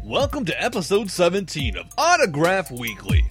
Welcome to episode 17 of Autograph Weekly.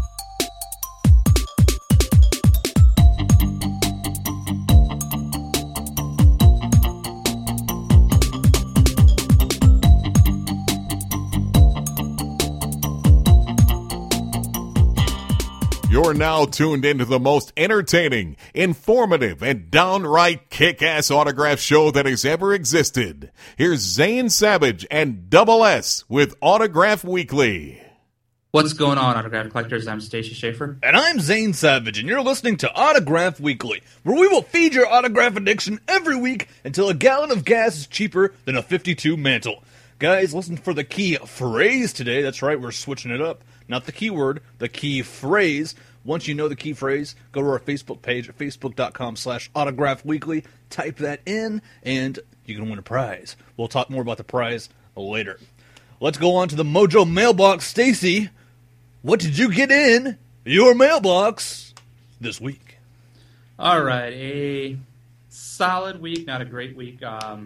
You're now tuned into the most entertaining, informative, and downright kick-ass autograph show that has ever existed. Here's Zane Savage and Double S with Autograph Weekly. What's going on, Autograph Collectors? I'm Stacy Schaefer. And I'm Zane Savage, and you're listening to Autograph Weekly, where we will feed your autograph addiction every week until a gallon of gas is cheaper than a 52 mantle. Guys, listen for the key phrase today. That's right, we're switching it up. Not the keyword, the key phrase. Once you know the key phrase, go to our Facebook page at facebook.com/autographweekly. Type that in, and you can win a prize. We'll talk more about the prize later. Let's go on to the Mojo mailbox. Stacy, what did you get in your mailbox this week? All right, a solid week, not a great week.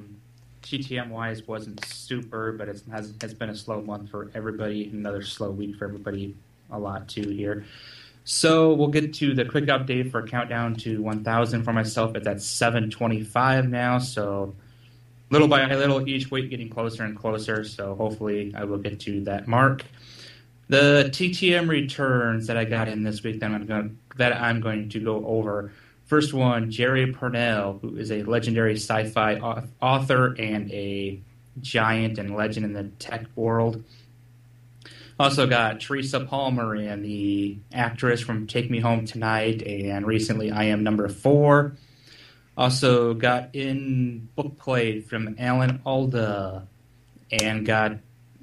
TTM-wise wasn't super, but it's been a slow month for everybody. Another slow week for everybody, a lot too here. So we'll get to the quick update for Countdown to 1,000 for myself. It's at 725 now, so little by little, each week getting closer and closer, so hopefully I will get to that mark. The TTM returns that I got in this week that I'm going to go over. First one, Jerry Pournelle, who is a legendary sci-fi author and a giant and legend in the tech world. Also got Teresa Palmer, and the actress from Take Me Home Tonight, and recently I Am Number 4. Also got in book plate from Alan Alda, and got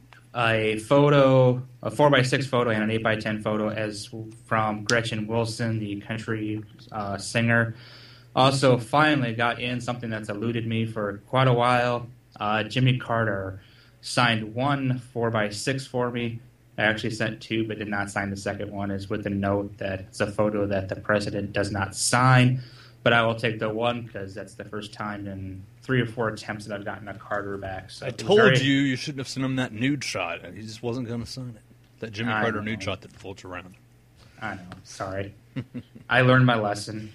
a photo, a 4x6 photo and an 8x10 photo as from Gretchen Wilson, the country singer. Also finally got in something that's eluded me for quite a while. Jimmy Carter signed one 4x6 for me. I actually sent two, but did not sign the second one. Is with a note that it's a photo that the president does not sign. But I will take the one because that's the first time in 3 or 4 attempts that I've gotten a Carter back. So I told you shouldn't have sent him that nude shot. He just wasn't going to sign it. That Jimmy Carter nude shot that floats around. I know. Sorry. I learned my lesson.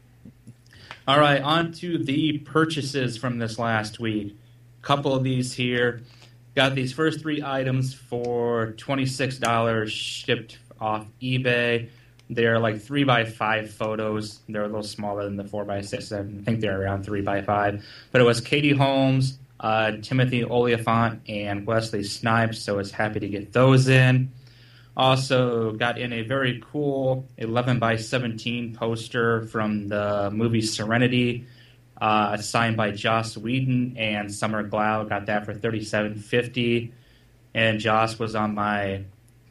All right, on to the purchases from this last week. Couple of these here. Got these first 3 items for $26 shipped off eBay. They're like 3x5 photos. They're a little smaller than the 4x6. I think they're around 3x5. But it was Katie Holmes, Timothy Oliphant, and Wesley Snipes, so I was happy to get those in. Also got in a very cool 11x17 poster from the movie Serenity, signed by Joss Whedon and Summer Glau. Got that for $37.50. And Joss was on my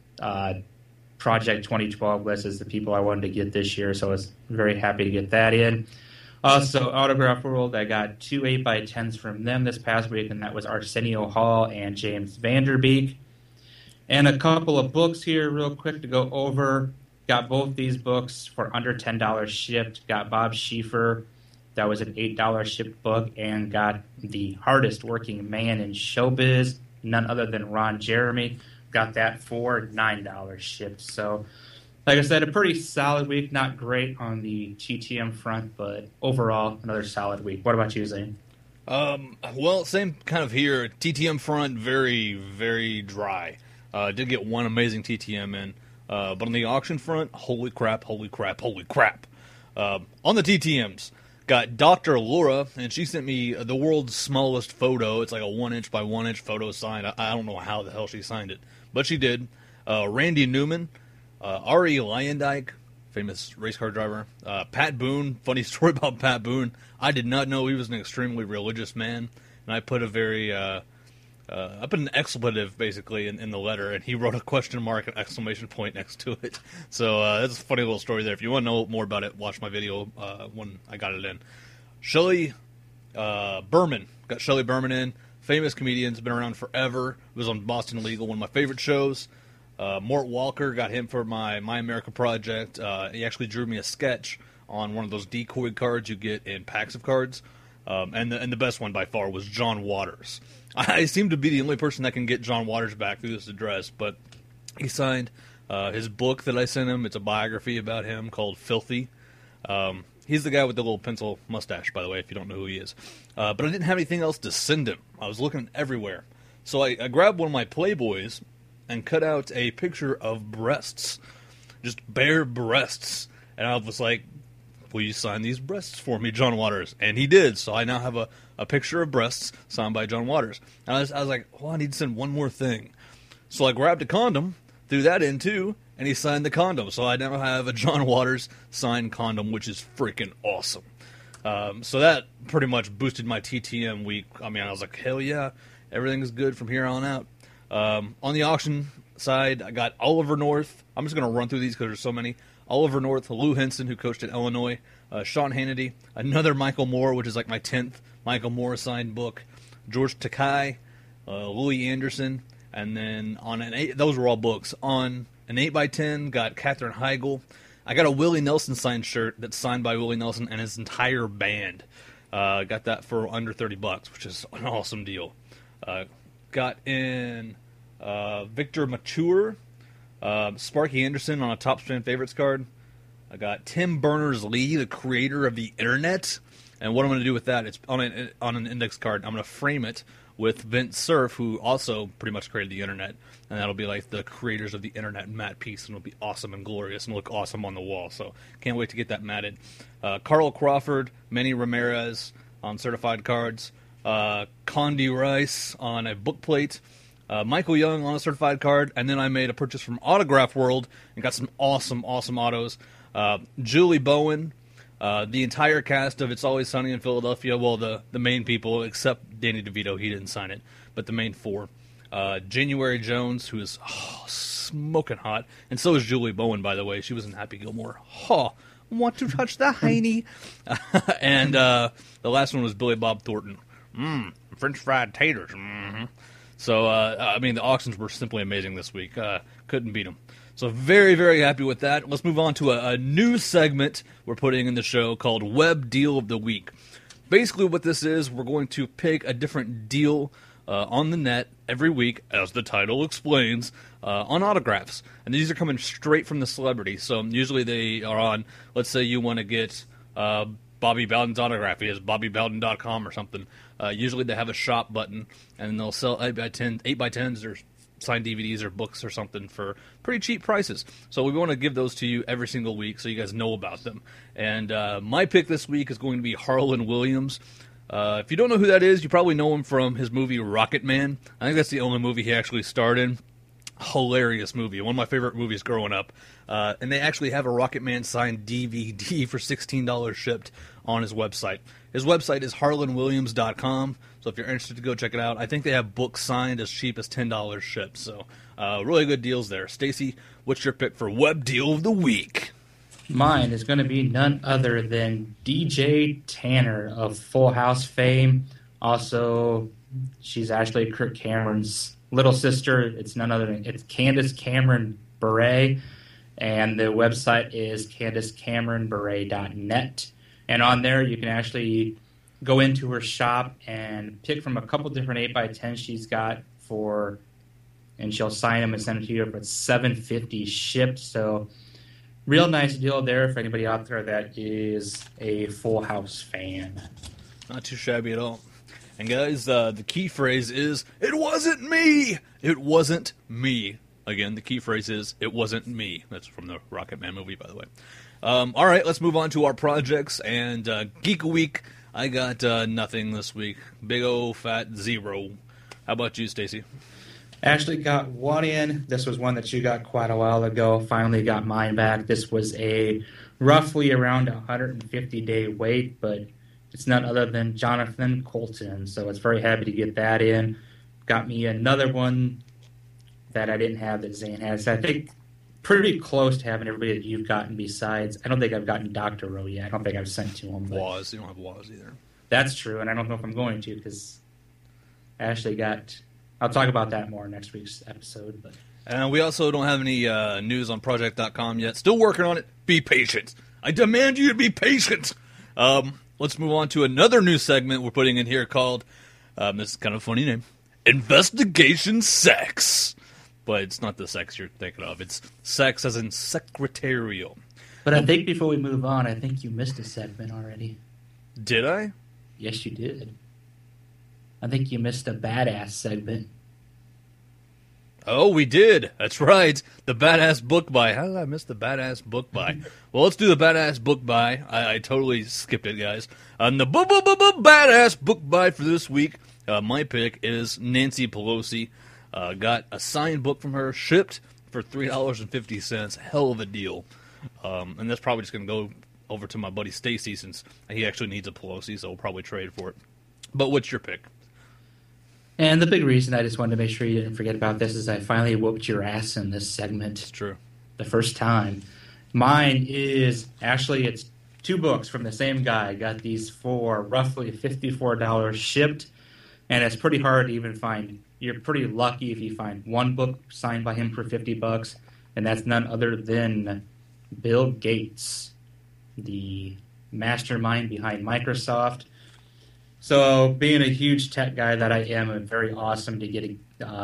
Project 2012 list as the people I wanted to get this year, so I was very happy to get that in. Also, Autograph World, I got 2 8x10s from them this past week, and that was Arsenio Hall and James Vanderbeek. And a couple of books here real quick to go over. Got both these books for under $10 shipped. Got Bob Schieffer, that was an $8 shipped book, and got The Hardest Working Man in Showbiz, none other than Ron Jeremy. Got that for $9 shipped. So, like I said, a pretty solid week. Not great on the TTM front, but overall, another solid week. What about you, Zane? Well, same kind of here. TTM front, very, very dry. Did get one amazing TTM in. But on the auction front, holy crap, holy crap, holy crap. On the TTMs, got Dr. Laura, and she sent me the world's smallest photo. It's like a 1-inch by 1-inch photo signed. I don't know how the hell she signed it, but she did. Randy Newman, R.E. Lyondike, famous race car driver. Pat Boone, funny story about Pat Boone. I did not know he was an extremely religious man, and I put I put an expletive, basically, in the letter, and he wrote a question mark and exclamation point next to it. So that's a funny little story there. If you want to know more about it, watch my video when I got it in. Shelley Berman. Got Shelley Berman in. Famous comedian. Been around forever. Was on Boston Legal, one of my favorite shows. Mort Walker, got him for my America project. He actually drew me a sketch on one of those decoy cards you get in packs of cards. And the best one by far was John Waters. I seem to be the only person that can get John Waters back through this address, but he signed his book that I sent him. It's a biography about him called Filthy. He's the guy with the little pencil mustache, by the way, if you don't know who he is. But I didn't have anything else to send him. I was looking everywhere. So I grabbed one of my Playboys and cut out a picture of breasts. Just bare breasts. And I was like, will you sign these breasts for me, John Waters? And he did. So I now have a picture of breasts signed by John Waters. And I was like, I need to send one more thing. So I grabbed a condom, threw that in too, and he signed the condom. So I now have a John Waters signed condom, which is freaking awesome. So that pretty much boosted my TTM week. I mean, I was like, hell yeah, everything is good from here on out. On the auction side, I got Oliver North. I'm just going to run through these because there's so many. Oliver North, Lou Henson, who coached at Illinois, Sean Hannity, another Michael Moore, which is like my 10th Michael Moore signed book, George Takei, Louis Anderson, and then on those were all books. On an 8x10, got Katherine Heigl. I got a Willie Nelson signed shirt that's signed by Willie Nelson and his entire band. Got that for under $30, which is an awesome deal. Got in Victor Mature, Sparky Anderson on a Topps Fan Favorites card. I got Tim Berners-Lee, the creator of the internet. And what I'm going to do with that, it's on an index card. I'm going to frame it with Vince Cerf, who also pretty much created the internet. And that'll be like the creators of the internet matte piece. And it'll be awesome and glorious and look awesome on the wall. So can't wait to get that matted. Carl Crawford, Manny Ramirez on certified cards. Condi Rice on a book plate. Michael Young on a certified card. And then I made a purchase from Autograph World and got some awesome autos. Julie Bowen. The entire cast of It's Always Sunny in Philadelphia, well, the main people, except Danny DeVito, he didn't sign it, but the main four. January Jones, who is smoking hot, and so is Julie Bowen, by the way. She was in Happy Gilmore. Want to touch the hiney. And the last one was Billy Bob Thornton. French fried taters. Mm-hmm. So, I mean, the auctions were simply amazing this week. Couldn't beat them. So very, very happy with that. Let's move on to a new segment we're putting in the show called Web Deal of the Week. Basically what this is, we're going to pick a different deal on the net every week, as the title explains, on autographs. And these are coming straight from the celebrity. So usually they are on, let's say you want to get Bobby Bowden's autograph. He has BobbyBowden.com or something. Usually they have a shop button, and they'll sell 8x10s or signed DVDs or books or something for pretty cheap prices. So we want to give those to you every single week so you guys know about them. And my pick this week is going to be Harlan Williams. If you don't know who that is, you probably know him from his movie Rocket Man. I think that's the only movie he actually starred in. Hilarious movie. One of my favorite movies growing up. And they actually have a Rocket Man signed DVD for $16 shipped on his website. His website is harlanwilliams.com. So if you're interested to go check it out, I think they have books signed as cheap as $10 shipped. So really good deals there. Stacy, what's your pick for Web Deal of the Week? Mine is going to be none other than DJ Tanner of Full House fame. Also, she's actually Kirk Cameron's little sister. It's none other than Candace Cameron Bure, and the website is CandaceCameronBure.net. And on there, you can actually go into her shop and pick from a couple different 8x10s she's got for, and she'll sign them and send them to you for $7.50 shipped. So real nice deal there for anybody out there that is a Full House fan. Not too shabby at all. And guys, the key phrase is, it wasn't me! It wasn't me. Again, the key phrase is, it wasn't me. That's from the Rocket Man movie, by the way. All right, let's move on to our projects. And Geek a Week, I got nothing this week. Big old fat zero. How about you, Stacy? Actually got one in. This was one that you got quite a while ago. Finally got mine back. This was a roughly around 150-day wait, but it's none other than Jonathan Colton. So it's very happy to get that in. Got me another one that I didn't have that Zane has. I think pretty close to having everybody that you've gotten besides. I don't think I've gotten Dr. Rowe yet. I don't think I've sent to him. Waz. You don't have Waz either. That's true, and I don't know if I'm going to because I actually got... I'll talk about that more in next week's episode. But. And we also don't have any news on Project.com yet. Still working on it. Be patient. I demand you to be patient. Let's move on to another new segment we're putting in here called, this is kind of a funny name, Investigation Sex. But it's not the sex you're thinking of. It's sex as in secretarial. But I think before we move on, I think you missed a segment already. Did I? Yes, you did. I think you missed a badass segment. Oh, we did. That's right. The badass book buy. How did I miss the badass book buy? Well, let's do the badass book buy. I totally skipped it, guys. The badass book buy for this week, my pick is Nancy Pelosi. Got a signed book from her, shipped for $3.50. Hell of a deal. And that's probably just going to go over to my buddy Stacy since he actually needs a Pelosi, so we'll probably trade for it. But what's your pick? And the big reason I just wanted to make sure you didn't forget about this is I finally whooped your ass in this segment. It's true. The first time. Mine is, actually, it's 2 books from the same guy. Got these for roughly $54 shipped, and it's pretty hard to even find. You're pretty lucky if you find one book signed by him for $50, and that's none other than Bill Gates, the mastermind behind Microsoft. So, being a huge tech guy that I am, it's very awesome to get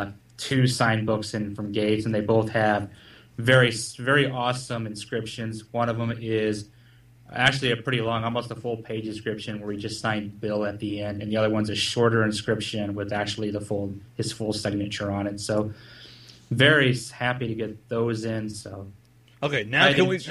2 signed books in from Gates, and they both have very, very awesome inscriptions. One of them is actually a pretty long, almost a full page inscription where he just signed Bill at the end, and the other one's a shorter inscription with actually his full signature on it. So, very happy to get those in. So, okay, now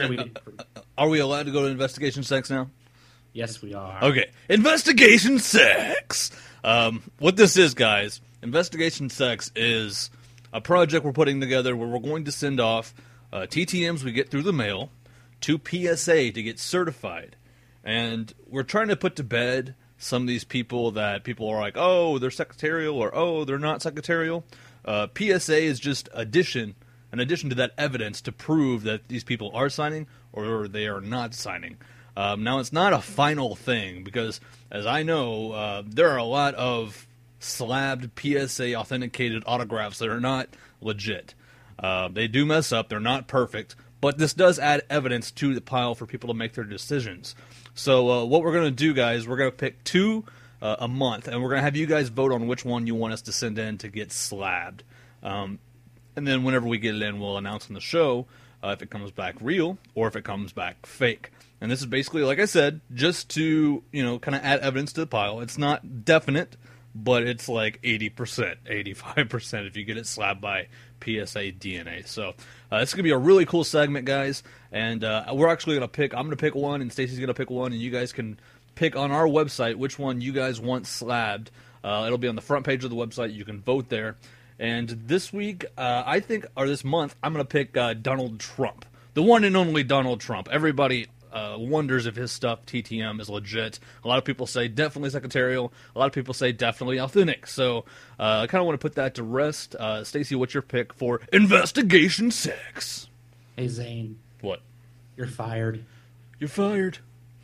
are we allowed to go to Investigation Sex now? Yes, we are. Okay, Investigation Sex. What this is, guys, Investigation Sex is a project we're putting together where we're going to send off TTMs we get through the mail to PSA to get certified. And we're trying to put to bed some of these people that people are like, oh, they're secretarial, or oh, they're not secretarial. PSA is just an addition to that evidence to prove that these people are signing or they are not signing. Now, it's not a final thing because, as I know, there are a lot of slabbed PSA authenticated autographs that are not legit. They do mess up. They're not perfect. But this does add evidence to the pile for people to make their decisions. So what we're going to do, guys, we're going to pick 2 a month, and we're going to have you guys vote on which one you want us to send in to get slabbed. And then whenever we get it in, we'll announce on the show if it comes back real or if it comes back fake. And this is basically, like I said, just to, kind of add evidence to the pile. It's not definite, but it's like 80%, 85% if you get it slabbed by PSA DNA. So it's going to be a really cool segment, guys. And we're actually going to pick, I'm going to pick one, and Stacey's going to pick one, and you guys can pick on our website which one you guys want slabbed. It'll be on the front page of the website. You can vote there. And this week, or this month, I'm going to pick Donald Trump. The one and only Donald Trump. Everybody wonders if his stuff, TTM, is legit. A lot of people say definitely secretarial. A lot of people say definitely authentic. So I kind of want to put that to rest. Stacey, what's your pick for Investigation Sex? Hey, Zane. What? You're fired. You're fired.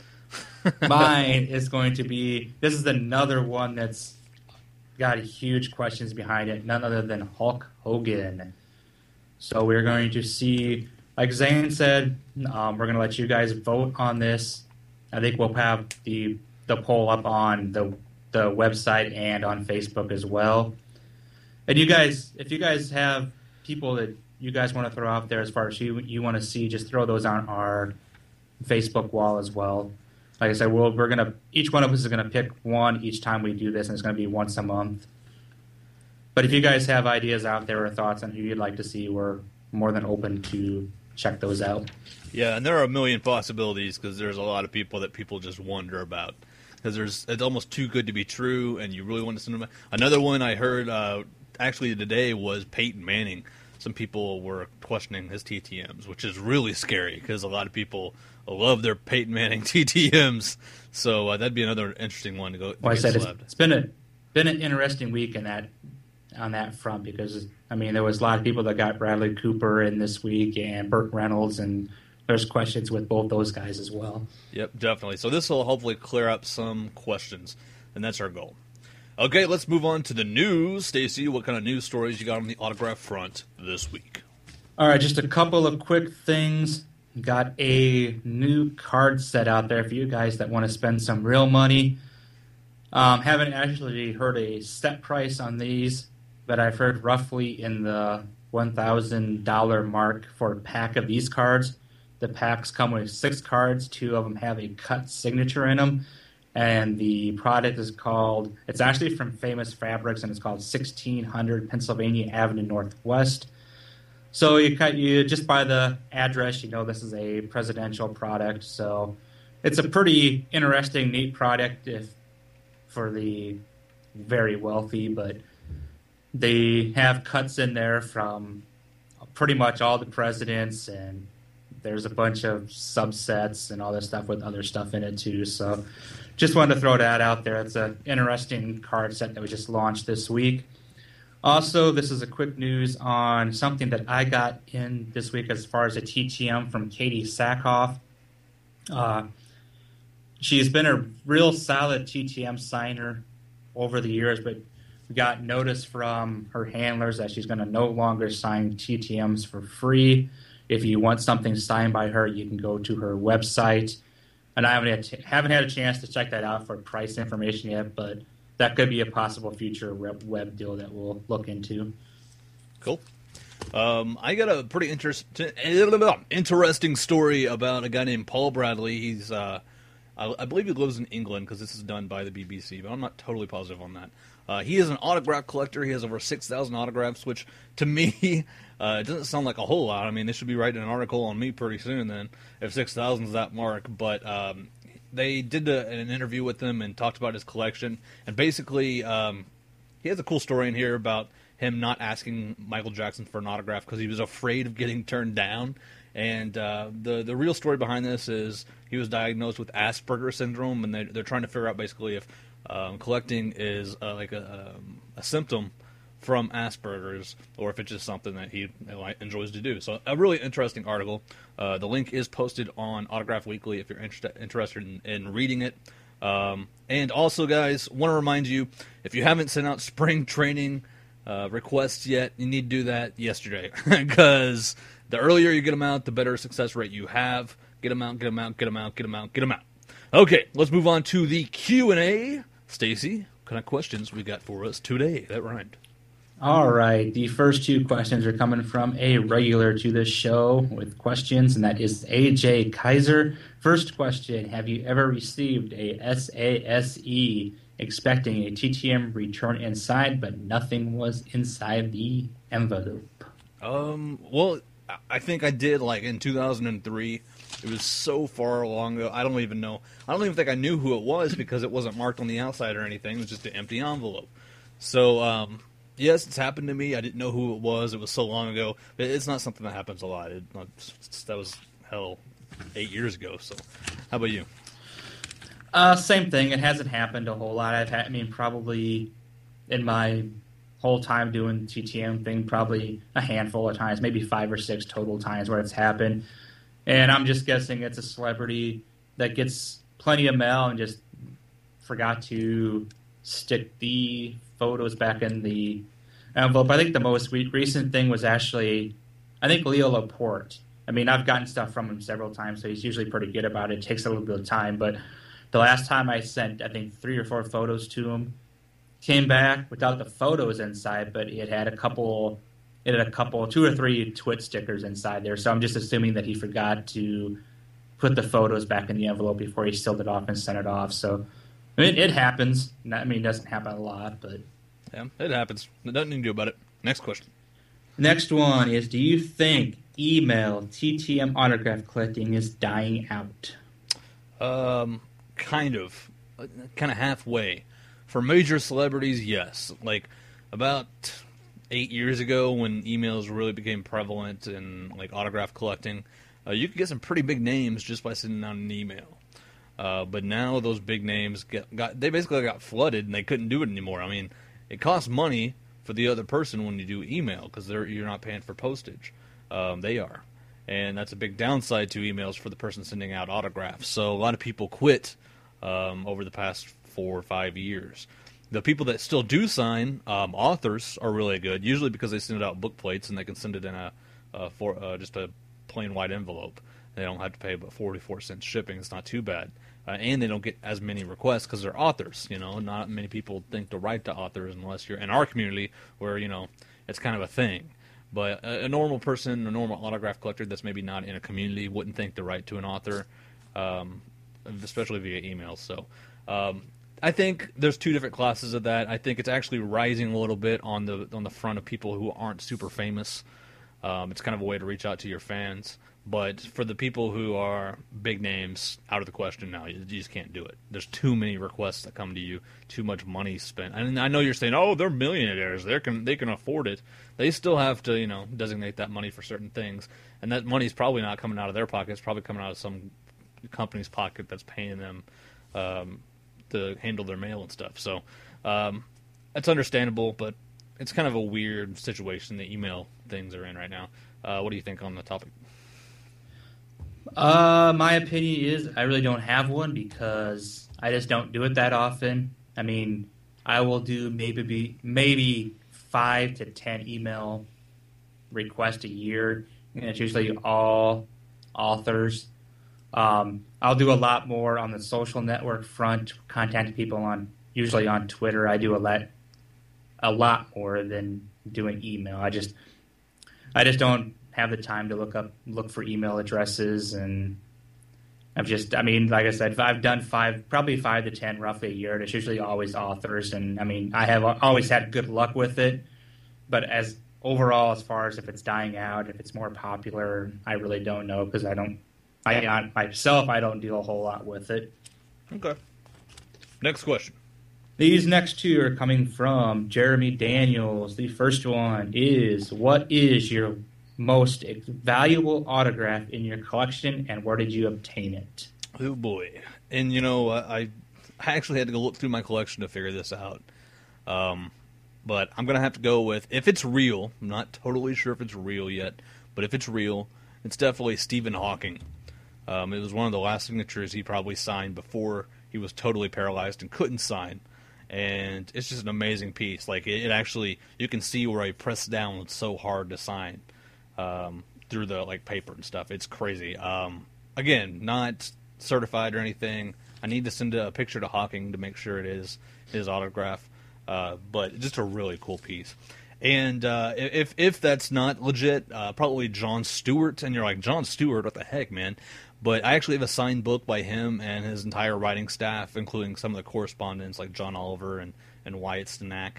Mine is going to be, this is another one that's got huge questions behind it, none other than Hulk Hogan. So we're going to see, like Zane said, we're going to let you guys vote on this. I think we'll have the poll up on the website and on Facebook as well. And you guys, if you guys have people that you guys want to throw out there as far as you want to see, just throw those on our Facebook wall as well. Like I said, we're gonna, each one of us is gonna pick one each time we do this, and it's gonna be once a month. But if you guys have ideas out there or thoughts on who you'd like to see, we're more than open to check those out. Yeah, and there are a million possibilities because there's a lot of people that people just wonder about. Because it's almost too good to be true, and you really want to send them. Another one I heard actually today was Peyton Manning. Some people were questioning his TTMs, which is really scary because a lot of people love their Peyton Manning TTMs. So that'd be another interesting one to go. Well, I said it's been an interesting week on that front because there was a lot of people that got Bradley Cooper in this week and Burt Reynolds, and there's questions with both those guys as well. Yep, definitely. So this will hopefully clear up some questions, and that's our goal. Okay, let's move on to the news. Stacey, what kind of news stories you got on the autograph front this week? All right, just a couple of quick things. Got a new card set out there for you guys that want to spend some real money. Haven't actually heard a set price on these, but I've heard roughly in the $1,000 mark for a pack of these cards. The packs come with 6 cards. 2 of them have a cut signature in them. And the product is called, it's actually from Famous Fabrics, and it's called 1600 Pennsylvania Avenue Northwest. So you just by the address, you know this is a presidential product. So it's a pretty interesting, neat product for the very wealthy, but they have cuts in there from pretty much all the presidents, and there's a bunch of subsets and all this stuff with other stuff in it too. So just wanted to throw that out there. It's an interesting card set that we just launched this week. Also, this is a quick news on something that I got in this week as far as a TTM from Katie Sackhoff. She's been a real solid TTM signer over the years, but we got notice from her handlers that she's going to no longer sign TTMs for free. If you want something signed by her, you can go to her website. And I haven't had a chance to check that out for price information yet, but that could be a possible future web deal that we'll look into. Cool. I got a pretty interesting story about a guy named Paul Bradley. He's, I believe he lives in England because this is done by the BBC, but I'm not totally positive on that. He is an autograph collector. He has over 6,000 autographs, which to me it doesn't sound like a whole lot. I mean, they should be writing an article on me pretty soon then if 6,000 is that mark. But they did an interview with him and talked about his collection. And basically, he has a cool story in here about him not asking Michael Jackson for an autograph because he was afraid of getting turned down. And the real story behind this is he was diagnosed with Asperger's syndrome, and they're trying to figure out basically if collecting is like a symptom from Asperger's, or if it's just something that he enjoys to do. So a really interesting article. The link is posted on Autograph Weekly if you're interested in reading it. And also, guys, want to remind you, if you haven't sent out spring training requests yet, you need to do that yesterday, because the earlier you get them out, the better success rate you have. Get them out, get them out, get them out, get them out, get them out. Okay, let's move on to the Q&A. Stacy, what kind of questions we got for us today? That rhymed. All right, the first 2 questions are coming from a regular to the show with questions, and that is AJ Kaiser. First question, have you ever received a SASE expecting a TTM return inside, but nothing was inside the envelope? Well, I think I did, like, in 2003. It was so far long ago, I don't even know. I don't even think I knew who it was because it wasn't marked on the outside or anything. It was just an empty envelope. So, yes, it's happened to me. I didn't know who it was. It was so long ago. It's not something that happens a lot. That was, 8 years ago. So, how about you? Same thing. It hasn't happened a whole lot. Probably in my whole time doing TTM thing, probably a handful of times, maybe 5 or 6 total times where it's happened. And I'm just guessing it's a celebrity that gets plenty of mail and just forgot to stick the photos back in the envelope. I think the most recent thing was actually, I think Leo Laporte. I mean, I've gotten stuff from him several times, so he's usually pretty good about it. It takes a little bit of time, but the last time I sent, I think, 3 or 4 photos to him, came back without the photos inside, but it had a couple, 2 or 3 twit stickers inside there. So I'm just assuming that he forgot to put the photos back in the envelope before he sealed it off and sent it off. So, I mean, it happens. I mean, it doesn't happen a lot, but yeah, it happens. Nothing you can do about it. Next question. Next one is, do you think email TTM autograph collecting is dying out? Kind of halfway. For major celebrities, yes. Like, about 8 years ago when emails really became prevalent in, like, autograph collecting, you could get some pretty big names just by sending out an email. But now those big names they basically got flooded and they couldn't do it anymore. I mean, it costs money for the other person when you do email because you're not paying for postage. They are. And that's a big downside to emails for the person sending out autographs. So a lot of people quit over the past 4 or 5 years. The people that still do sign, authors, are really good, usually because they send out book plates and they can send it in just a plain white envelope. They don't have to pay but 44 cents shipping. It's not too bad. and they don't get as many requests because they're authors. Not many people think to write to authors unless you're in our community where it's kind of a thing. But a normal person, a normal autograph collector that's maybe not in a community wouldn't think to write to an author, especially via email. So I think there's two different classes of that. I think it's actually rising a little bit on the front of people who aren't super famous. It's kind of a way to reach out to your fans. But for the people who are big names, out of the question now. You just can't do it. There's too many requests that come to you, too much money spent. And I know you're saying, oh, they're millionaires. They can afford it. They still have to, designate that money for certain things. And that money's probably not coming out of their pocket. It's probably coming out of some company's pocket that's paying them to handle their mail and stuff. So it's understandable, but it's kind of a weird situation the email things are in right now. What do you think on the topic? My opinion is I really don't have one because I just don't do it that often. I mean, I will do maybe 5 to 10 email requests a year, and it's usually all authors. I'll do a lot more on the social network front, contacting people usually on Twitter. I do a lot more than doing email. I just don't have the time to look for email addresses, and like I said, I've done probably 5 to 10 roughly a year, and it's usually always authors, and I have always had good luck with it, but as far as if it's dying out, if it's more popular, I really don't know, because I don't deal a whole lot with it. Okay. Next question. These next two are coming from Jeremy Daniels. The first one is, what is your most valuable autograph in your collection, and where did you obtain it? Oh boy. And I actually had to go look through my collection to figure this out. But I'm going to have to go with, if it's real, I'm not totally sure if it's real yet, but if it's real, it's definitely Stephen Hawking. It was one of the last signatures he probably signed before he was totally paralyzed and couldn't sign. And it's just an amazing piece. Like, it actually, you can see where he pressed down so hard to sign through the paper and stuff. It's crazy. Again, not certified or anything. I need to send a picture to Hawking to make sure it is his autograph. But just a really cool piece. And if that's not legit, probably Jon Stewart. And you're like, Jon Stewart, what the heck, man? But I actually have a signed book by him and his entire writing staff, including some of the correspondents like John Oliver and Wyatt Stanak.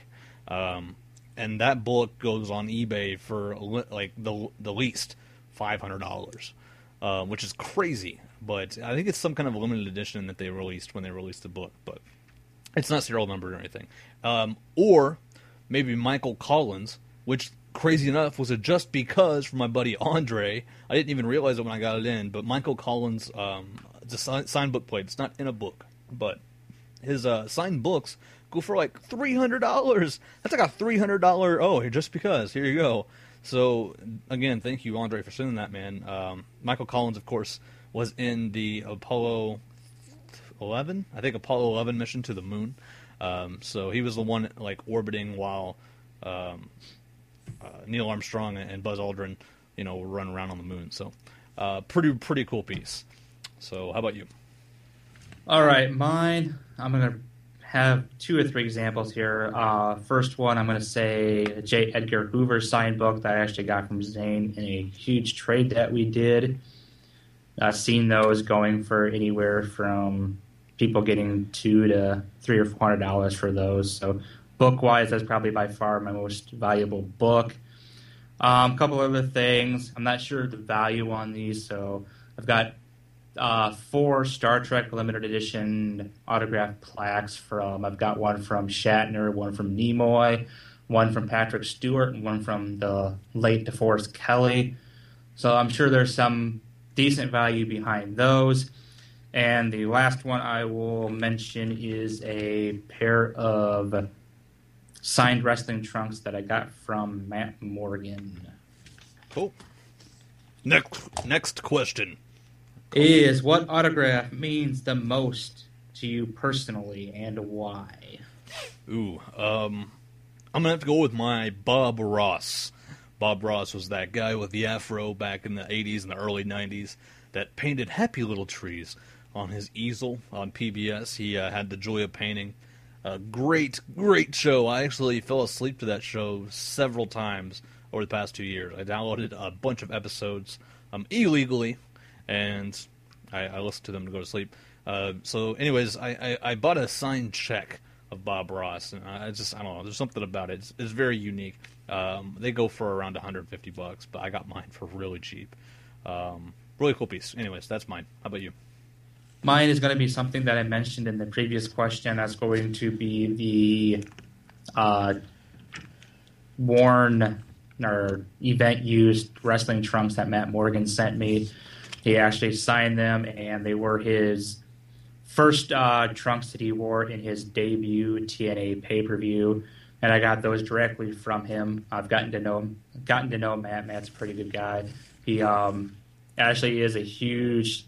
And that book goes on eBay for the least $500, which is crazy. But I think it's some kind of limited edition that they released when they released the book. But it's not serial numbered or anything. Or maybe Michael Collins, which, crazy enough, was a Just Because for my buddy Andre. I didn't even realize it when I got it in. But Michael Collins, it's a signed book plate. It's not in a book. But his signed books go for like $300. That's like a $300, oh, Just Because, here you go. So, again, thank you, Andre, for sending that, man. Michael Collins, of course, was in the Apollo 11, I think Apollo 11 mission to the moon. So he was the one orbiting while Neil Armstrong and Buzz Aldrin, were running around on the moon. So pretty cool piece. So how about you? All right, mine. I'm gonna have 2 or 3 examples here. First one, I'm gonna say J. Edgar Hoover signed book that I actually got from Zane in a huge trade that we did. I've seen those going for anywhere from people getting $200 to $300 or $400 for those. So book-wise, that's probably by far my most valuable book. A couple other things. I'm not sure the value on these, so I've got 4 Star Trek limited edition autographed plaques I've got one from Shatner, one from Nimoy, one from Patrick Stewart, and one from the late DeForest Kelley. So I'm sure there's some decent value behind those. And the last one I will mention is a pair of signed wrestling trunks that I got from Matt Morgan. Cool. Next question. Is, what autograph means the most to you personally, and why? Ooh, I'm going to have to go with my Bob Ross. Bob Ross was that guy with the afro back in the 80s and the early 90s that painted happy little trees on his easel on PBS. He had The Joy of Painting. Great show. I actually fell asleep to that show several times over the past 2 years. I downloaded a bunch of episodes illegally, and I listened to them to go to sleep. So anyways, I bought a signed check of Bob Ross, and I don't know. There's something about it. It's very unique. They go for around $150, but I got mine for really cheap. Really cool piece. Anyways, that's mine. How about you? Mine is going to be something that I mentioned in the previous question. That's going to be the worn or event used wrestling trunks that Matt Morgan sent me. He actually signed them, and they were his first trunks that he wore in his debut TNA pay-per-view. And I got those directly from him. I've gotten to know Matt. Matt's a pretty good guy. He actually is a huge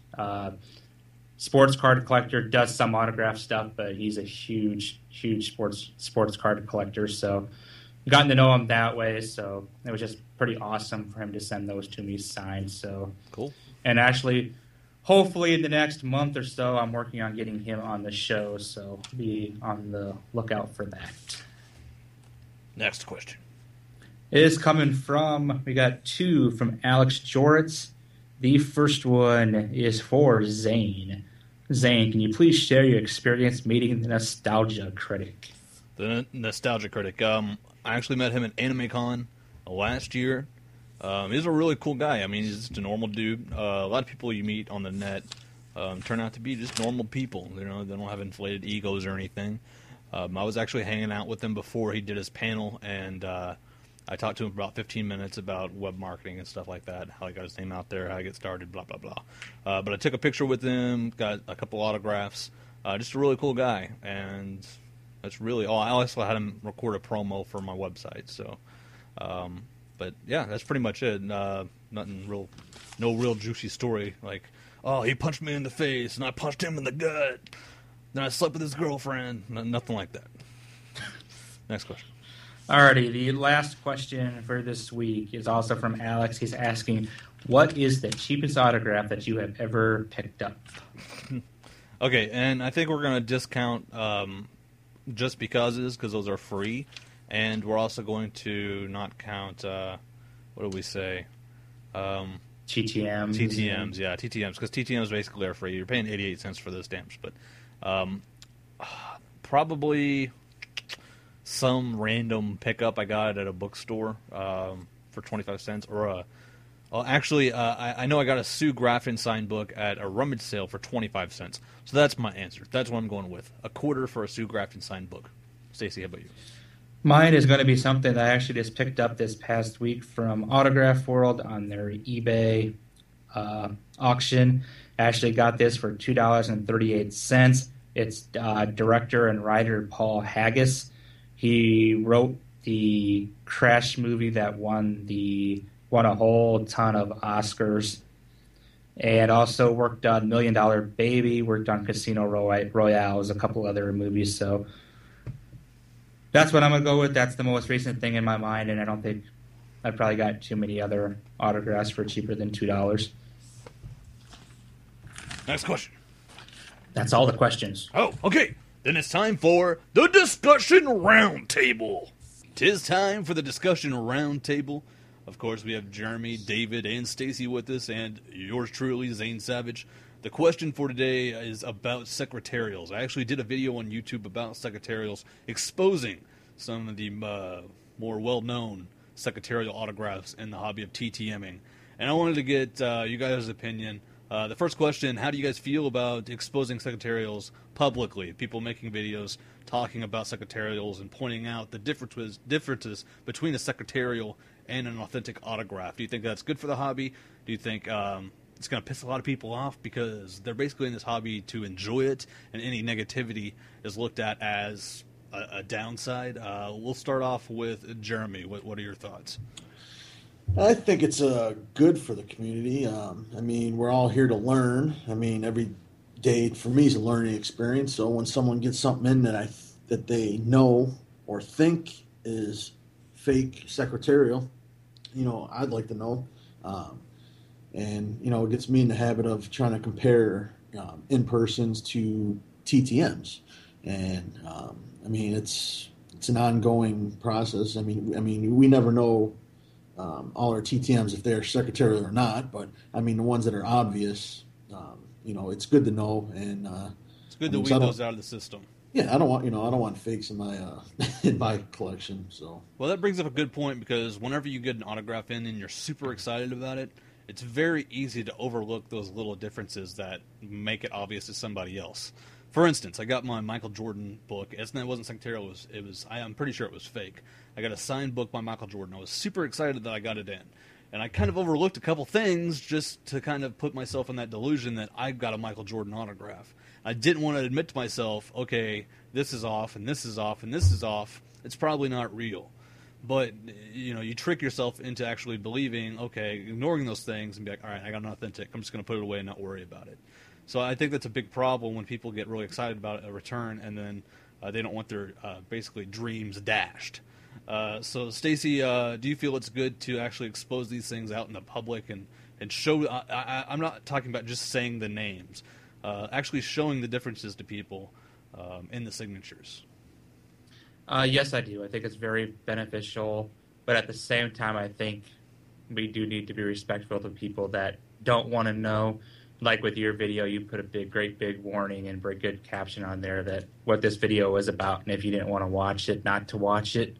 sports card collector, does some autograph stuff, but he's a huge sports card collector. So gotten to know him that way. So it was just pretty awesome for him to send those to me signed. So cool. And actually, hopefully in the next month or so, I'm working on getting him on the show. So be on the lookout for that. Next question. It is coming from, we got two from Alex Joritz. The first one is for Zane. Zane, can you please share your experience meeting the Nostalgia Critic? The Nostalgia Critic. I actually met him at AnimeCon last year. He's a really cool guy. I mean, he's just a normal dude. A lot of people you meet on the net turn out to be just normal people. You know, they don't have inflated egos or anything. I was actually hanging out with him before he did his panel, and I talked to him for about 15 minutes about web marketing and stuff like that, how he got his name out there, how he got started, blah, blah, blah. But I took a picture with him, got a couple autographs. Just a really cool guy, and that's really all. I also had him record a promo for my website. So, but yeah, that's pretty much it. Nothing real, no real juicy story like, oh, he punched me in the face and I punched him in the gut. Then I slept with his girlfriend. Nothing like that. Next question. Alrighty, the last question for this week is also from Alex. He's asking, what is the cheapest autograph that you have ever picked up? Okay, and I think we're going to discount just because those are free, and we're also going to not count, what do we say? TTMs. TTMs, yeah, TTMs, because TTMs basically are free. You're paying 88 cents for those stamps, but probably some random pickup I got at a bookstore for 25 cents, or I know I got a Sue Graffin signed book at a rummage sale for 25 cents. So that's my answer. That's what I'm going with. A quarter for a Sue Graffin signed book. Stacey, how about you? Mine is going to be something that I actually just picked up this past week from Autograph World on their eBay auction. I actually got this for $2.38. It's director and writer Paul Haggis. He wrote the Crash movie that won a whole ton of Oscars, and also worked on $1 Million Baby, worked on Casino Royale, a couple other movies. So that's what I'm going to go with. That's the most recent thing in my mind, and I don't think I've probably got too many other autographs for cheaper than $2. Next question. That's all the questions. Oh, okay. Then it's time for the Discussion Roundtable. 'Tis time for the Discussion Roundtable. Of course, we have Jeremy, David, and Stacy with us, and yours truly, Zane Savage. The question for today is about secretarials. I actually did a video on YouTube about secretarials, exposing some of the more well-known secretarial autographs in the hobby of TTMing. And I wanted to get you guys' opinion. The first question, how do you guys feel about exposing secretarials publicly? People making videos talking about secretarials and pointing out the differences between a secretarial and an authentic autograph. Do you think that's good for the hobby? Do you think it's going to piss a lot of people off because they're basically in this hobby to enjoy it, and any negativity is looked at as a downside? We'll start off with Jeremy. What are your thoughts? I think it's good for the community. I mean, we're all here to learn. I mean, every day for me is a learning experience. So when someone gets something in that they know or think is fake secretarial, I'd like to know. And it gets me in the habit of trying to compare in persons to TTMs, and I mean it's an ongoing process. I mean we never know all our TTMs if they're secretarial or not, but I mean the ones that are obvious, it's good to know, and it's good to weed those out of the system. Yeah, I don't want fakes in my in my collection. So well, that brings up a good point, because whenever you get an autograph in and you're super excited about it, it's very easy to overlook those little differences that make it obvious to somebody else. For instance, I got my Michael Jordan book. It wasn't secretarial. I'm pretty sure it was fake. I got a signed book by Michael Jordan. I was super excited that I got it in. And I kind of overlooked a couple things just to kind of put myself in that delusion that I got a Michael Jordan autograph. I didn't want to admit to myself, okay, this is off, and this is off, and this is off. It's probably not real. But, you trick yourself into actually believing, okay, ignoring those things and be like, all right, I got an authentic. I'm just going to put it away and not worry about it. So I think that's a big problem when people get really excited about a return and then they don't want their basically dreams dashed. So Stacy, do you feel it's good to actually expose these things out in the public and show? I'm not talking about just saying the names, actually showing the differences to people in the signatures. Yes, I do. I think it's very beneficial, but at the same time, I think we do need to be respectful to people that don't want to know. Like with your video, you put a great big warning and very good caption on there that what this video was about, and if you didn't want to watch it, not to watch it.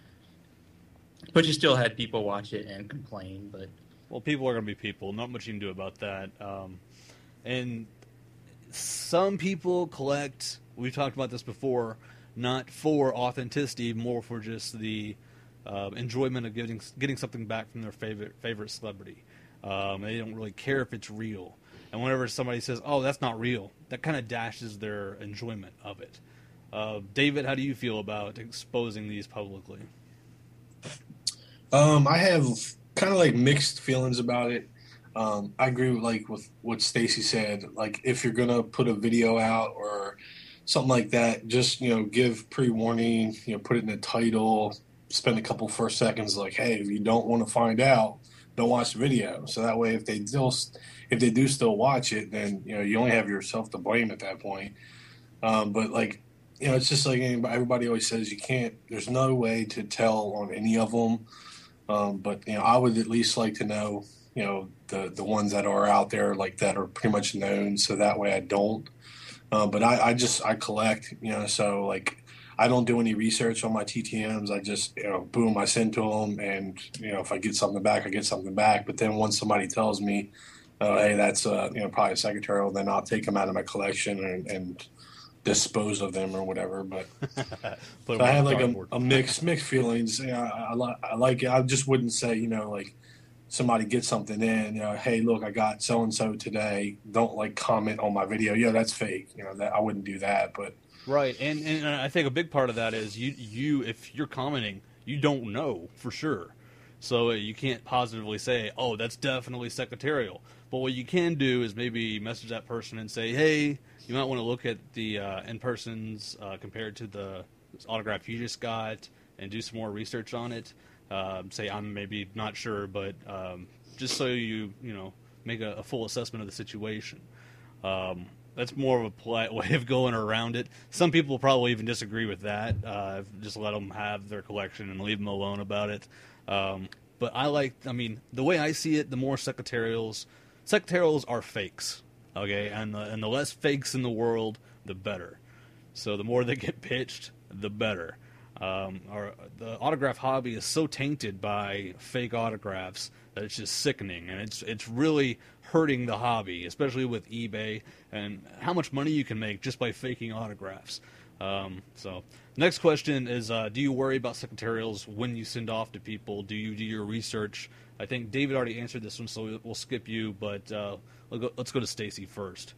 But you still had people watch it and complain. But well, people are going to be people. Not much you can do about that. And some people collect. We've talked about this before. Not for authenticity, more for just the enjoyment of getting something back from their favorite celebrity. They don't really care if it's real. And whenever somebody says, "Oh, that's not real," that kind of dashes their enjoyment of it. David, how do you feel about exposing these publicly? I have kind of like mixed feelings about it. I agree with what Stacy said. Like, if you're gonna put a video out or something like that, just give pre-warning. Put it in the title. Spend a couple first seconds like, hey, if you don't want to find out, don't watch the video. So that way, if they do still watch it, then you only have yourself to blame at that point. But like, it's just like everybody always says, you can't. There's no way to tell on any of them. But I would at least like to know, the ones that are out there, like that are pretty much known. So that way I don't. But I collect. So like, I don't do any research on my TTMs. I just, boom, I send to them, and if I get something back, I get something back. But then once somebody tells me, hey, that's probably a secretarial, then I'll take them out of my collection and dispose of them or whatever. But so I have like a mixed feelings. I like it. I just wouldn't say like somebody gets something in. Hey, look, I got so and so today. Don't like comment on my video. Yeah, that's fake. That I wouldn't do that. But right, and I think a big part of that is you if you're commenting, you don't know for sure. So you can't positively say, oh, that's definitely secretarial. But what you can do is maybe message that person and say, hey, you might want to look at the in-persons compared to the autograph you just got and do some more research on it. Say, I'm maybe not sure, but just so you make a full assessment of the situation. That's more of a polite way of going around it. Some people will probably even disagree with that. Just let them have their collection and leave them alone about it. But the way I see it, the more secretarials are fakes, okay? And the less fakes in the world, the better. So the more they get pitched, the better. The autograph hobby is so tainted by fake autographs that it's just sickening, and it's really hurting the hobby, especially with eBay and how much money you can make just by faking autographs. So next question is, do you worry about secretarials when you send off to people? Do you do your research? I think David already answered this one, so we'll skip you, but let's go to Stacy first.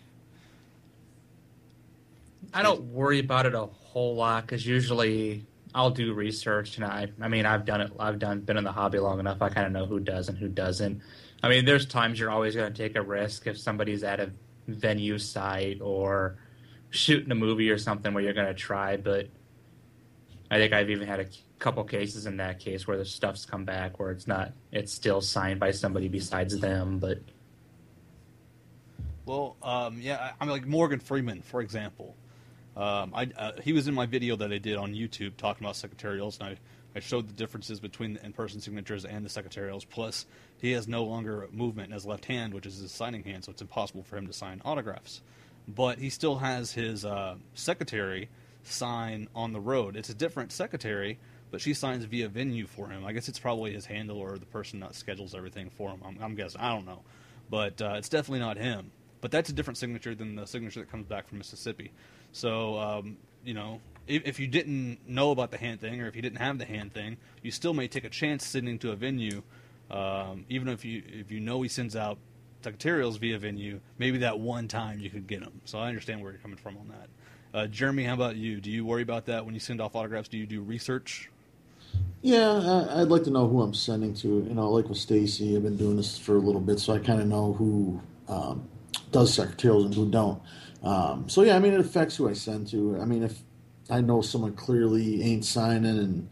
I don't worry about it a whole lot because usually I'll do research, and I've done it. Been in the hobby long enough. I kind of know who does and who doesn't. I mean, there's times you're always going to take a risk if somebody's at a venue site or shooting a movie or something where you're going to try. But I think I've even had a couple cases in that case where the stuff's come back where it's still signed by somebody besides them. But Well, yeah, I mean, like Morgan Freeman, for example. He was in my video that I did on YouTube talking about secretarials, and I showed the differences between the in-person signatures and the secretarials. Plus, he has no longer movement in his left hand, which is his signing hand, so it's impossible for him to sign autographs. But he still has his secretary sign on the road. It's a different secretary, but she signs via venue for him. I guess it's probably his handle or the person that schedules everything for him. I'm guessing. I don't know. But it's definitely not him. But that's a different signature than the signature that comes back from Mississippi. So, if you didn't know about the hand thing, or if you didn't have the hand thing, you still may take a chance sending to a venue, even if you know he sends out secretarials via venue. Maybe that one time you could get them. So I understand where you're coming from on that. Jeremy, how about you? Do you worry about that when you send off autographs? Do you do research? Yeah, I'd like to know who I'm sending to. Like with Stacy, I've been doing this for a little bit, so I kind of know who does secretarials and who don't. So yeah, I mean, it affects who I send to. I mean, if I know someone clearly ain't signing, and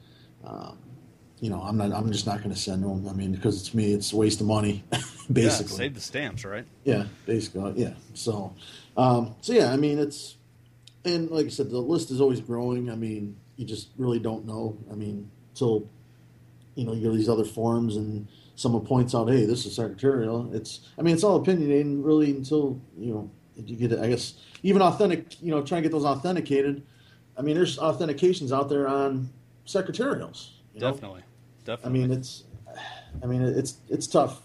I'm just not going to send them. I mean, because it's me, it's a waste of money, basically. Yeah, save the stamps, right? Yeah, basically, yeah. So yeah, I mean, and like I said, the list is always growing. I mean, you just really don't know. I mean, until you go to these other forums and someone points out, hey, this is secretarial. It's all opinionated really until you get it. I guess even authentic. Trying to get those authenticated. I mean, there's authentications out there on secretarials. Definitely. I mean, it's tough.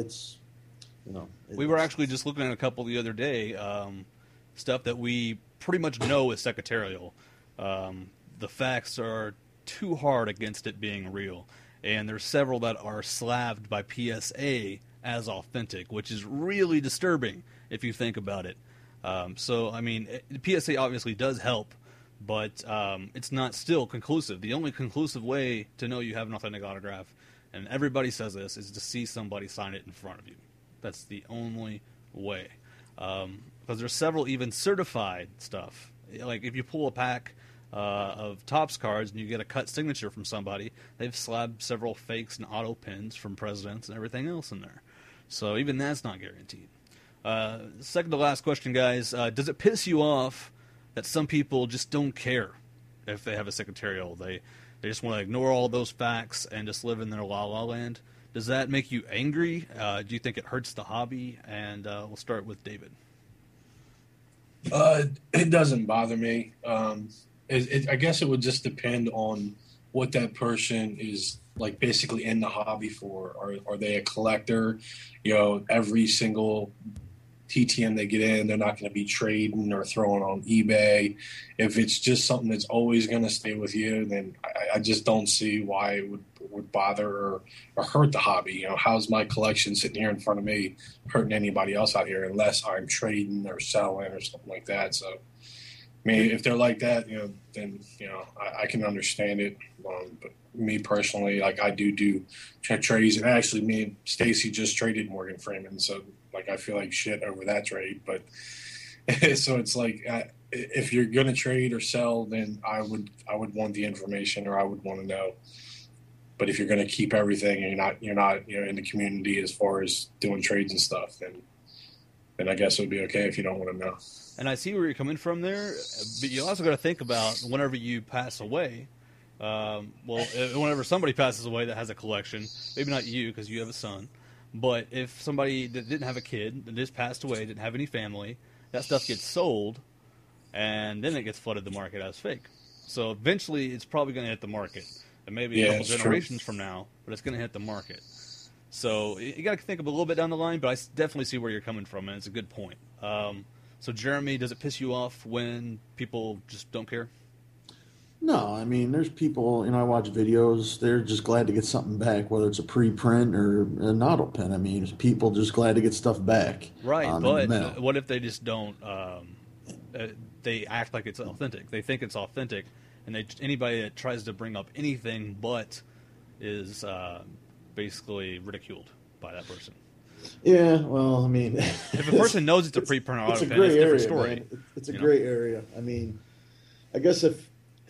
We were actually just looking at a couple the other day, stuff that we pretty much know is secretarial. The facts are too hard against it being real, and there's several that are slabbed by PSA as authentic, which is really disturbing if you think about it. So, I mean, PSA obviously does help, but it's not still conclusive. The only conclusive way to know you have an authentic autograph, and everybody says this, is to see somebody sign it in front of you. That's the only way. Because there's several even certified stuff. Like if you pull a pack of Topps cards and you get a cut signature from somebody, they've slabbed several fakes and auto pins from presidents and everything else in there. So even that's not guaranteed. Second to last question, guys. Does it piss you off that some people just don't care if they have a secretarial? They just want to ignore all those facts and just live in their la-la land. Does that make you angry? Do you think it hurts the hobby? And we'll start with David. It doesn't bother me. I guess it would just depend on what that person is like basically in the hobby for. Are they a collector? Every single TTM they get in, they're not going to be trading or throwing on eBay. If it's just something that's always going to stay with you, then I just don't see why it would bother or hurt the hobby. How's my collection sitting here in front of me hurting anybody else out here unless I'm trading or selling or something like that? So, I mean, if they're like that, then I can understand it. But me personally, like I do trades, and actually, me and Stacy just traded Morgan Freeman, so like I feel like shit over that trade. But so it's like if you're gonna trade or sell, then I would want the information, or I would want to know. But if you're gonna keep everything and you're not in the community as far as doing trades and stuff, then I guess it would be okay if you don't want to know. And I see where you're coming from there, but you also got to think about whenever you pass away. Whenever somebody passes away that has a collection, maybe not you because you have a son, but if somebody that didn't have a kid, that just passed away, didn't have any family, that stuff gets sold, and then it gets flooded the market as fake. So eventually it's probably going to hit the market, and maybe a couple generations from now, but it's going to hit the market. So you got to think of a little bit down the line, but I definitely see where you're coming from, and it's a good point. So Jeremy, does it piss you off when people just don't care? No, I mean, there's people, I watch videos, they're just glad to get something back, whether it's a pre-print or an auto pen. I mean, it's people just glad to get stuff back. Right, but what if they just don't, they act like it's authentic. They think it's authentic, and anybody that tries to bring up anything but is basically ridiculed by that person. Yeah, well, I mean... if a person knows it's a pre-print auto pen, it's a different story. Man. It's a gray area. I mean, I guess if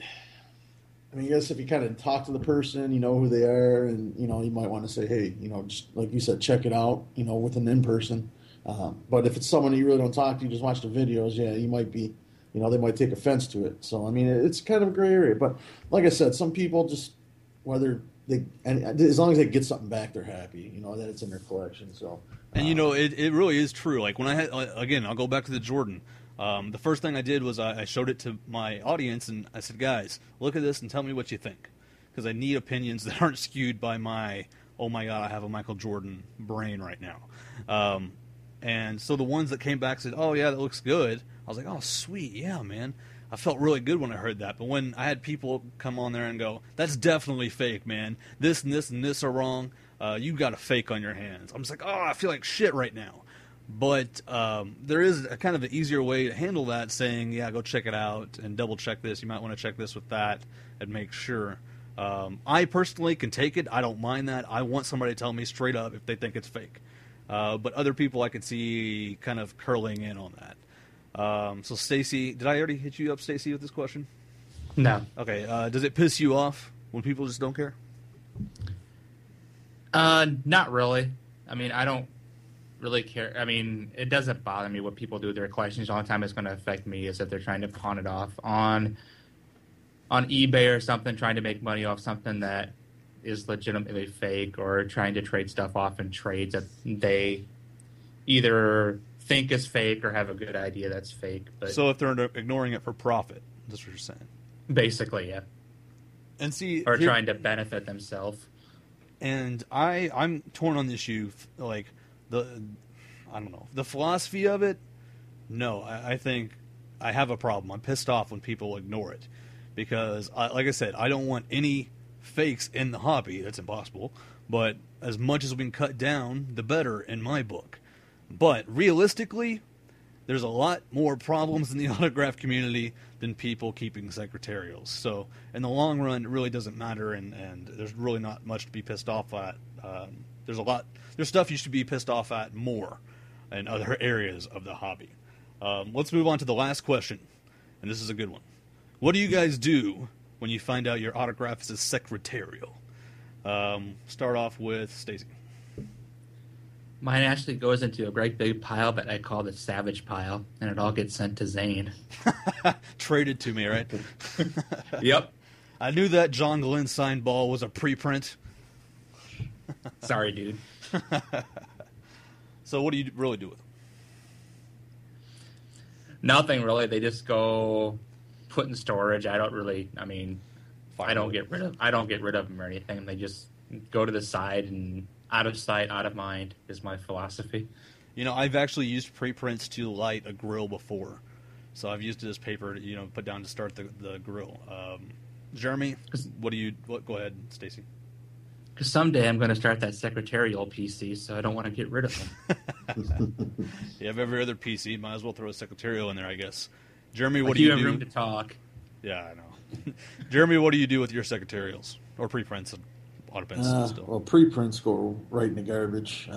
you kind of talk to the person, you know who they are, and, you might want to say, hey, just like you said, check it out, with an in-person. But if it's someone that you really don't talk to, you just watch the videos, yeah, you might be, they might take offense to it. So, I mean, it's kind of a gray area. But like I said, some people just, and as long as they get something back, they're happy, that it's in their collection. So, and it really is true. Like when I had, again, I'll go back to the Jordan. The first thing I did was I showed it to my audience and I said, guys, look at this and tell me what you think. Because I need opinions that aren't skewed by my, oh my God, I have a Michael Jordan brain right now. And so the ones that came back said, oh yeah, that looks good. I was like, oh sweet, yeah, man. I felt really good when I heard that. But when I had people come on there and go, that's definitely fake, man. This and this and this are wrong. You got a fake on your hands. I'm just like, oh, I feel like shit right now. But there is a kind of an easier way to handle that, saying, yeah, go check it out and double check this. You might want to check this with that and make sure. I personally can take it. I don't mind that. I want somebody to tell me straight up if they think it's fake. But other people I can see kind of curling in on that. So Stacy, did I already hit you up, Stacy, with this question? No. Okay. Does it piss you off when people just don't care? Not really. I mean, I don't really care. I mean, it doesn't bother me what people do with their collections. The only time it's going to affect me is if they're trying to pawn it off on eBay or something, trying to make money off something that is legitimately fake, or trying to trade stuff off in trades that they either think is fake or have a good idea that's fake. But so if they're ignoring it for profit, that's what you're saying. Basically, yeah. And see, or trying to benefit themselves. And I'm torn on the issue, like I don't know, the philosophy of it. No, I think I have a problem. I'm pissed off when people ignore it because, like I said, I don't want any fakes in the hobby. That's impossible. But as much as we can cut down, the better in my book. But realistically, there's a lot more problems in the autograph community than people keeping secretarials. So in the long run, it really doesn't matter, and there's really not much to be pissed off at. There's stuff you should be pissed off at more in other areas of the hobby. Let's move on to the last question, and this is a good one. What do you guys do when you find out your autograph is a secretarial? Start off with Stacy. Mine actually goes into a great big pile that I call the Savage pile, and it all gets sent to Zane. Traded to me, right? Yep. I knew that John Glenn signed ball was a preprint. Sorry, dude. So what do you really do with them? Nothing really. They just go put in storage. I don't get rid of them or anything. They just go to the side, and out of sight, out of mind is my philosophy. I've actually used preprints to light a grill before. So I've used it as paper to, put down to start the grill. Jeremy, go ahead, Stacy. Because someday I'm going to start that secretarial PC, so I don't want to get rid of them. You have every other PC. Might as well throw a secretarial in there, I guess. Jeremy, what do you you have do? room to talk. Yeah, I know. Jeremy, what do you do with your secretarials? Or preprints and autopens still? Well, preprints go right in the garbage.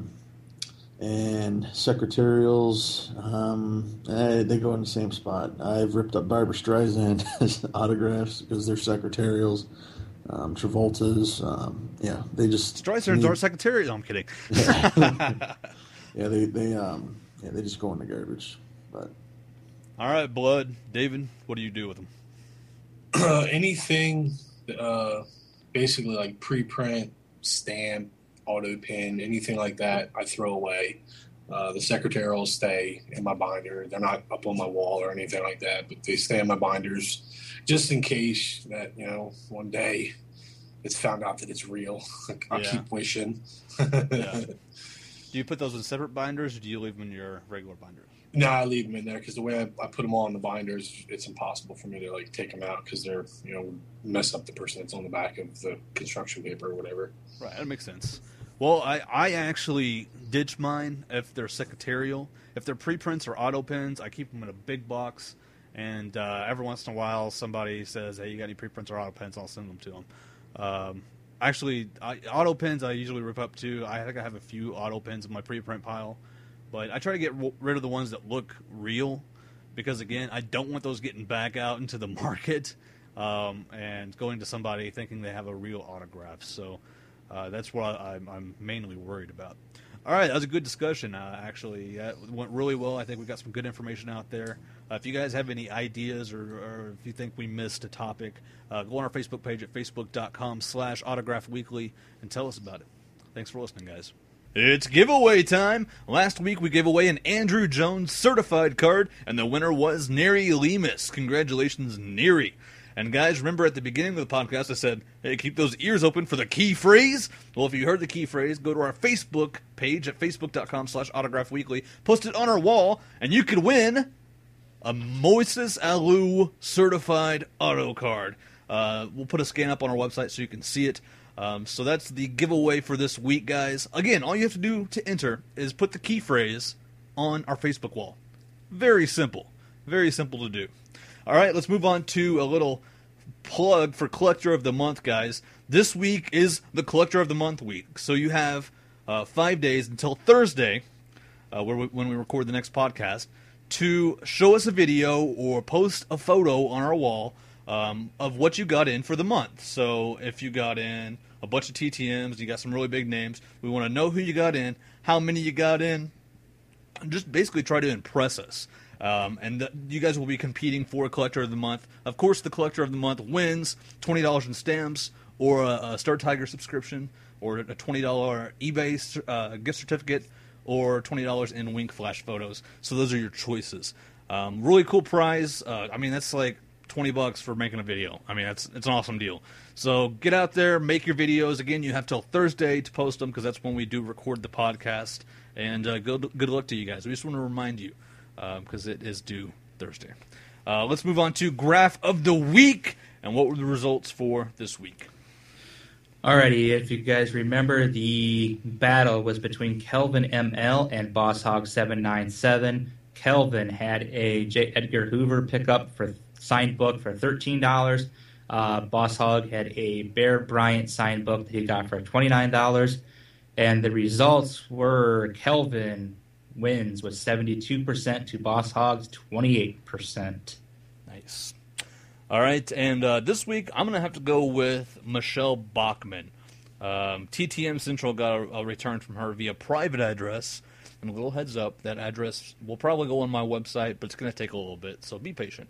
And secretarials, they go in the same spot. I've ripped up Barbra Streisand autographs because they're secretarials. Travolta's, they just Streisand's our secretarial. No, I'm kidding. Yeah, they just go in the garbage. But all right, Blood, David, what do you do with them? Anything, basically like preprint, stamp, auto pen, anything like that, I throw away. The secretarials stay in my binder. They're not up on my wall or anything like that, but they stay in my binders just in case that, one day it's found out that it's real. I keep wishing. Yeah. Do you put those in separate binders, or do you leave them in your regular binders? No, I leave them in there because the way I put them all in the binders, it's impossible for me to take them out because they're mess up the person that's on the back of the construction paper or whatever. Right, that makes sense. Well, I actually ditch mine if they're secretarial. If they're preprints or auto pens, I keep them in a big box. And every once in a while, somebody says, "Hey, you got any preprints or auto pens?" I'll send them to them. Actually, auto pens I usually rip up too. I think I have a few auto pens in my preprint pile, but I try to get rid of the ones that look real, because again, I don't want those getting back out into the market and going to somebody thinking they have a real autograph. So that's what I'm mainly worried about. All right, that was a good discussion, actually. It went really well. I think we got some good information out there. If you guys have any ideas or if you think we missed a topic, go on our Facebook page at facebook.com/autographweekly and tell us about it. Thanks for listening, guys. It's giveaway time. Last week we gave away an Andrew Jones certified card, and the winner was Neri Lemus. Congratulations, Neri. And guys, remember at the beginning of the podcast I said, hey, keep those ears open for the key phrase? Well, if you heard the key phrase, go to our Facebook page at facebook.com/autographweekly, post it on our wall, and you could win a Moises Alou certified auto card. We'll put a scan up on our website so you can see it. So that's the giveaway for this week, guys. Again, all you have to do to enter is put the key phrase on our Facebook wall. Very simple. Very simple to do. All right, let's move on to a little plug for Collector of the Month, guys. This week is the Collector of the Month week. So you have 5 days until Thursday, when we record the next podcast, to show us a video or post a photo on our wall of what you got in for the month. So if you got in a bunch of TTMs, you got some really big names, we want to know who you got in, how many you got in, and just basically try to impress us. You guys will be competing for a Collector of the Month. Of course, the Collector of the Month wins $20 in stamps, or a Star Tiger subscription, or a $20 eBay gift certificate, or $20 in Wink Flash photos. So those are your choices. Really cool prize. That's like $20 for making a video. It's an awesome deal. So get out there, make your videos. Again, you have till Thursday to post them, because that's when we do record the podcast. And good luck to you guys. We just want to remind you, because it is due Thursday. Let's move on to Graph of the Week, and what were the results for this week? Alrighty, if you guys remember, the battle was between Kelvin ML and Boss Hog 797. Kelvin had a J. Edgar Hoover pickup for signed book for $13. Boss Hog had a Bear Bryant signed book that he got for $29. And the results were Kelvin wins with 72% to Boss Hog's 28%. Nice. All right, and this week I'm going to have to go with Michelle Bachman. TTM Central got a return from her via private address. And a little heads up, that address will probably go on my website, but it's going to take a little bit, so be patient.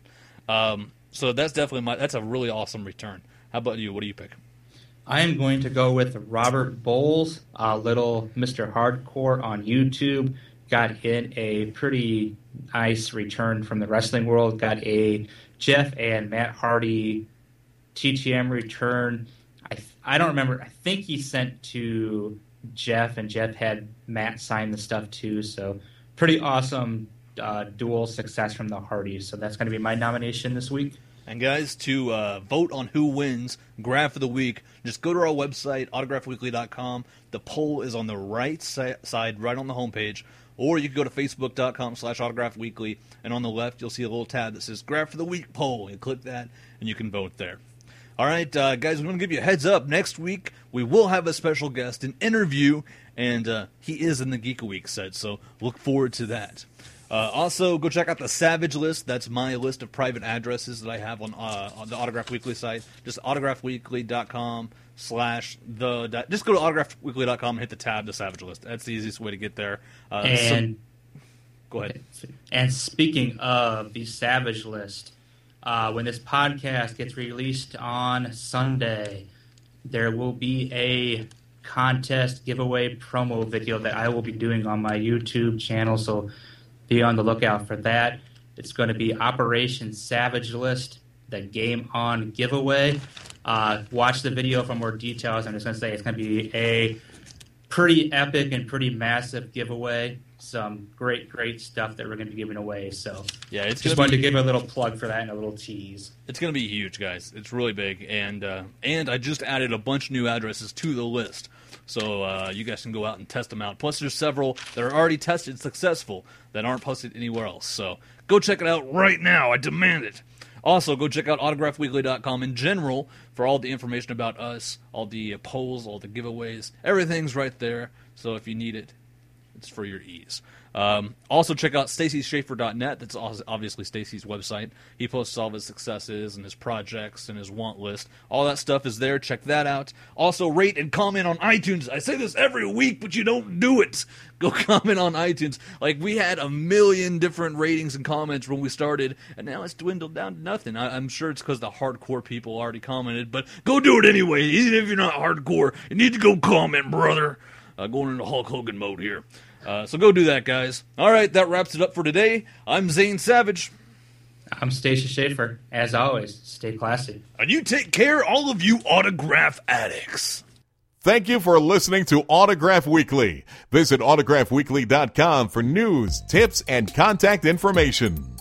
So that's definitely that's a really awesome return. How about you? What do you pick? I am going to go with Robert Bowles, little Mr. Hardcore on YouTube. Got in a pretty nice return from the wrestling world. Got a Jeff and Matt Hardy TTM return. I don't remember. I think he sent to Jeff, and Jeff had Matt sign the stuff too. So pretty awesome dual success from the Hardys. So that's going to be my nomination this week. And guys, to vote on who wins Graph of the Week, just go to our website, autographweekly.com. The poll is on the right side, right on the homepage. Or you can go to facebook.com/autographweekly, and on the left you'll see a little tab that says Graph of the Week poll. You click that, and you can vote there. All right, guys, I'm going to give you a heads up. Next week, we will have a special guest, an interview, and he is in the Geek a Week set, so look forward to that. Also, go check out the Savage List. That's my list of private addresses that I have on the Autograph Weekly site. Just autographweekly.com just go to autographweekly.com and hit the tab, the Savage List. That's the easiest way to get there. Go ahead. And speaking of the Savage List, when this podcast gets released on Sunday, there will be a contest giveaway promo video that I will be doing on my YouTube channel, so be on the lookout for that. It's going to be Operation Savage List, the Game On giveaway. Watch the video for more details. I'm just going to say it's going to be a pretty epic and pretty massive giveaway. Some great stuff that we're going to be giving away. So yeah, it's just wanted to give a little plug for that and a little tease. It's going to be huge, guys. It's really big, and I just added a bunch of new addresses to the list, so you guys can go out and test them out. Plus, there's several that are already tested successful that aren't posted anywhere else. So go check it out right now. I demand it. Also, go check out autographweekly.com in general for all the information about us, all the polls, all the giveaways. Everything's right there. So if you need it, It's for your ease. Also, check out StacySchaefer.net. That's obviously Stacy's website. He posts all of his successes and his projects and his want list. All that stuff is there. Check that out. Also, rate and comment on iTunes. I say this every week, but you don't do it. Go comment on iTunes. Like, we had 1 million different ratings and comments when we started, and now it's dwindled down to nothing. I'm sure it's because the hardcore people already commented, but go do it anyway. Even if you're not hardcore, you need to go comment, brother. Going into Hulk Hogan mode here. So go do that, guys. All right, that wraps it up for today. I'm Zane Savage. I'm Stacy Schaefer. As always, stay classy. And you take care, all of you autograph addicts. Thank you for listening to Autograph Weekly. Visit autographweekly.com for news, tips, and contact information.